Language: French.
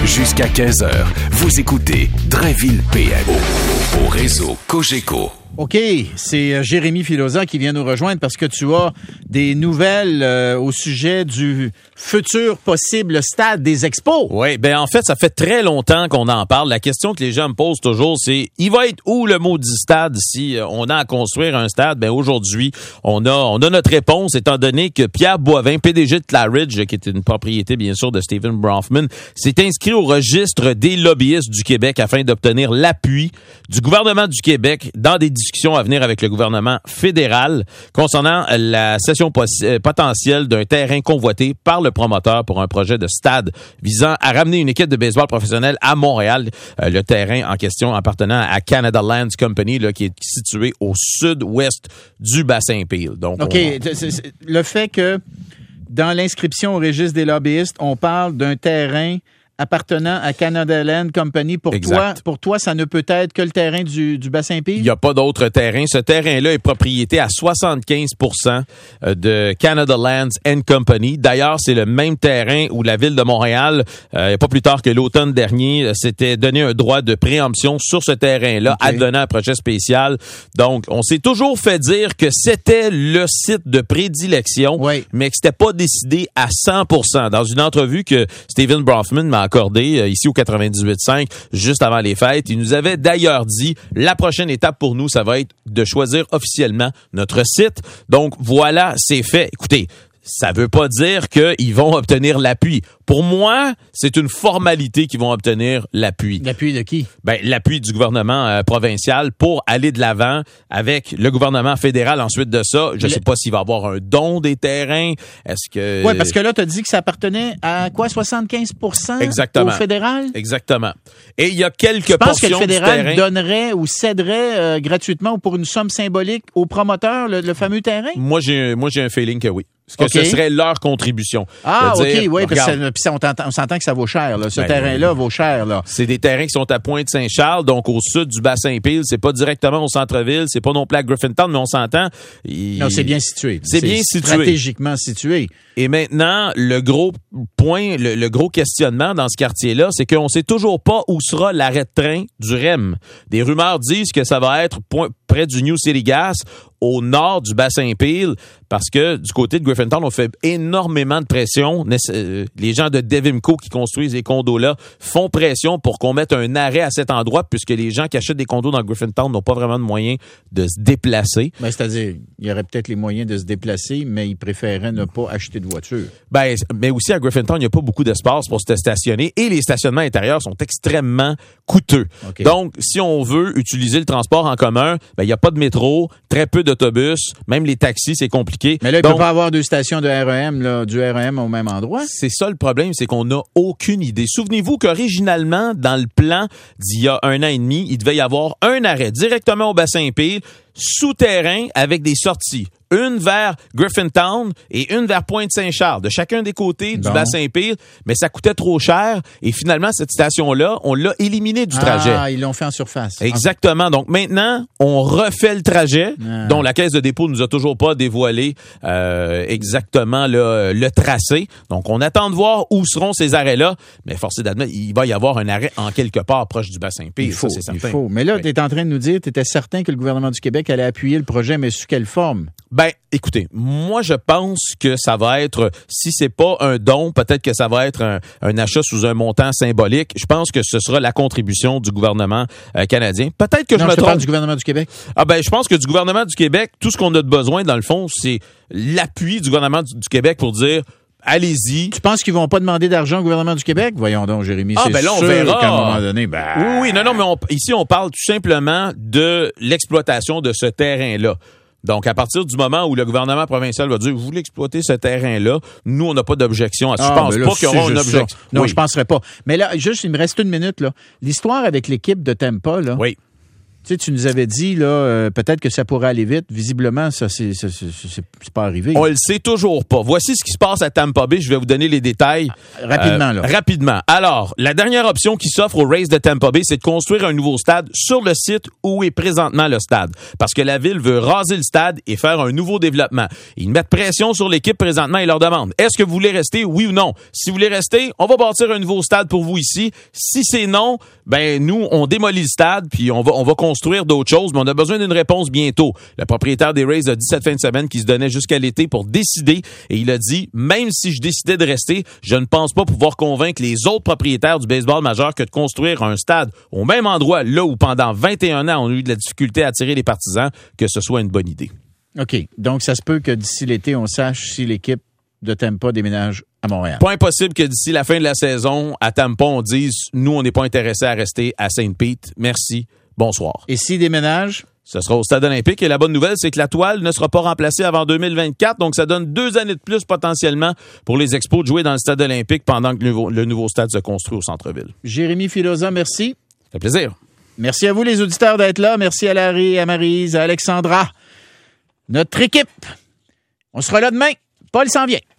Jusqu'à 15h, vous écoutez Drainville PM au réseau Cogeco. OK, c'est Jérémy Filosa qui vient nous rejoindre parce que tu as des nouvelles au sujet du futur possible stade des Expos. Oui, ben en fait, ça fait très longtemps qu'on en parle. La question que les gens me posent toujours, c'est il va être où le maudit stade si on a à construire un stade? Ben aujourd'hui, on a notre réponse étant donné que Pierre Boivin, PDG de Claridge, qui est une propriété bien sûr de Stephen Bronfman, s'est inscrit au registre des lobbyistes du Québec afin d'obtenir l'appui du gouvernement du Québec dans des discussions à venir avec le gouvernement fédéral concernant la cession potentielle d'un terrain convoité par le promoteur pour un projet de stade visant à ramener une équipe de baseball professionnelle à Montréal. Le terrain en question appartenant à Canada Lands Company, là, qui est situé au sud-ouest du bassin Peel. Donc, OK, le fait que dans l'inscription au registre des lobbyistes, on parle d'un terrain appartenant à Canada Land Company. Pour toi, ça ne peut être que le terrain du bassin Peel? Il n'y a pas d'autre terrain. Ce terrain-là est propriété à 75% de Canada Lands and Company. D'ailleurs, c'est le même terrain où la Ville de Montréal, pas plus tard que l'automne dernier, s'était donné un droit de préemption sur ce terrain-là, advenant un projet spécial. Donc, on s'est toujours fait dire que c'était le site de prédilection, mais que c'était pas décidé à 100%. Dans une entrevue que Stephen Bronfman m'a accordé ici au 98.5 juste avant les fêtes. Il nous avait d'ailleurs dit la prochaine étape pour nous, ça va être de choisir officiellement notre site. Donc voilà, c'est fait. Écoutez, ça veut pas dire qu'ils vont obtenir l'appui. Pour moi, c'est une formalité qu'ils vont obtenir l'appui. L'appui de qui? Ben, l'appui du gouvernement provincial pour aller de l'avant avec le gouvernement fédéral. Ensuite de ça, je sais pas s'il va y avoir un don des terrains. Est-ce que... Oui, parce que là, tu as dit que ça appartenait à quoi? 75% Exactement. Au fédéral? Exactement. Et il y a quelques portions du terrain... Je pense que le fédéral donnerait ou céderait gratuitement ou pour une somme symbolique au promoteur le fameux terrain? Moi, j'ai un feeling que oui. Parce que ce serait leur contribution. Ah, OK, oui. Puis on s'entend que ça vaut cher. Là. Ce terrain-là vaut cher. Là. C'est des terrains qui sont à Pointe-Saint-Charles, donc au sud du bassin Peel. C'est pas directement au centre-ville. C'est pas non plus à Griffintown, mais on s'entend. Non, c'est bien situé. C'est bien situé. Stratégiquement situé. Et maintenant, le gros point, le gros questionnement dans ce quartier-là, c'est qu'on sait toujours pas où sera l'arrêt de train du REM. Des rumeurs disent que ça va être près du New City Gas, au nord du bassin Peel, parce que du côté de Griffintown, on fait énormément de pression. Les gens de Devimco qui construisent les condos-là font pression pour qu'on mette un arrêt à cet endroit, puisque les gens qui achètent des condos dans Griffintown n'ont pas vraiment de moyens de se déplacer. Ben, c'est-à-dire, il y aurait peut-être les moyens de se déplacer, mais ils préféraient ne pas acheter de voiture. Ben, mais aussi à Griffintown, il n'y a pas beaucoup d'espace pour se stationner et les stationnements intérieurs sont extrêmement coûteux. Okay. Donc, si on veut utiliser le transport en commun, ben, il n'y a pas de métro, très peu d'autobus, même les taxis, c'est compliqué. Mais là, il ne peut pas avoir deux stations de REM, là, du REM au même endroit. C'est ça le problème, c'est qu'on n'a aucune idée. Souvenez-vous qu'originalement, dans le plan d'il y a 1 an et demi, il devait y avoir un arrêt directement au bassin Peel, souterrain avec des sorties. Une vers Griffintown et une vers Pointe-Saint-Charles, de chacun des côtés du bassin Peel, mais ça coûtait trop cher et finalement, cette station-là, on l'a éliminée du trajet. Ah, ils l'ont fait en surface. Exactement. Donc maintenant, on refait le trajet, dont la Caisse de dépôt nous a toujours pas dévoilé exactement le tracé. Donc on attend de voir où seront ces arrêts-là, mais force est d'admettre, il va y avoir un arrêt en quelque part proche du bassin Peel. Il faut. certain. Mais là, tu es en train de nous dire, tu étais certain que le gouvernement du Québec allait appuyer le projet, mais sous quelle forme? Ben, écoutez, moi, je pense que ça va être, si c'est pas un don, peut-être que ça va être un achat sous un montant symbolique. Je pense que ce sera la contribution du gouvernement canadien. Peut-être que je me trompe. Parle du gouvernement du Québec. Ah ben, je pense que du gouvernement du Québec, tout ce qu'on a de besoin, dans le fond, c'est l'appui du gouvernement du Québec pour dire... Allez-y. Tu penses qu'ils vont pas demander d'argent au gouvernement du Québec? Voyons donc, Jérémy. Ah, ben là, on verra. Qu'à un moment donné, Oui, non, mais ici, on parle tout simplement de l'exploitation de ce terrain-là. Donc, à partir du moment où le gouvernement provincial va dire, vous voulez exploiter ce terrain-là, nous, on n'a pas d'objection à ça. Je pense pas qu'il y aura une objection. Non, je penserais pas. Mais là, juste, il me reste 1 minute, là. L'histoire avec l'équipe de Tampa, là. Oui. Tu sais, tu nous avais dit, là, peut-être que ça pourrait aller vite. Visiblement, ça, c'est pas arrivé. On le sait toujours pas. Voici ce qui se passe à Tampa Bay. Je vais vous donner les détails. Rapidement, là. Rapidement. Alors, la dernière option qui s'offre aux Rays de Tampa Bay, c'est de construire un nouveau stade sur le site où est présentement le stade. Parce que la ville veut raser le stade et faire un nouveau développement. Ils mettent pression sur l'équipe présentement et leur demandent, est-ce que vous voulez rester, oui ou non? Si vous voulez rester, on va bâtir un nouveau stade pour vous ici. Si c'est non, ben, nous, on démolit le stade puis on va construire d'autres choses, mais on a besoin d'une réponse bientôt. Le propriétaire des Rays a dit cette fin de semaine qu'il se donnait jusqu'à l'été pour décider et il a dit, même si je décidais de rester, je ne pense pas pouvoir convaincre les autres propriétaires du baseball majeur que de construire un stade au même endroit, là où pendant 21 ans on a eu de la difficulté à attirer les partisans, que ce soit une bonne idée. OK. Donc, ça se peut que d'ici l'été, on sache si l'équipe de Tampa déménage à Montréal. Pas impossible que d'ici la fin de la saison, à Tampa, on dise, nous, on n'est pas intéressés à rester à Saint-Pete. Merci. Bonsoir. Et s'il déménage? Ce sera au Stade olympique. Et la bonne nouvelle, c'est que la toile ne sera pas remplacée avant 2024. Donc, ça donne 2 années de plus potentiellement pour les Expos de jouer dans le Stade olympique pendant que le nouveau stade se construit au centre-ville. Jérémy Filosa, merci. Ça fait plaisir. Merci à vous, les auditeurs, d'être là. Merci à Larry, à Maryse, à Alexandra. Notre équipe. On sera là demain. Paul s'en vient.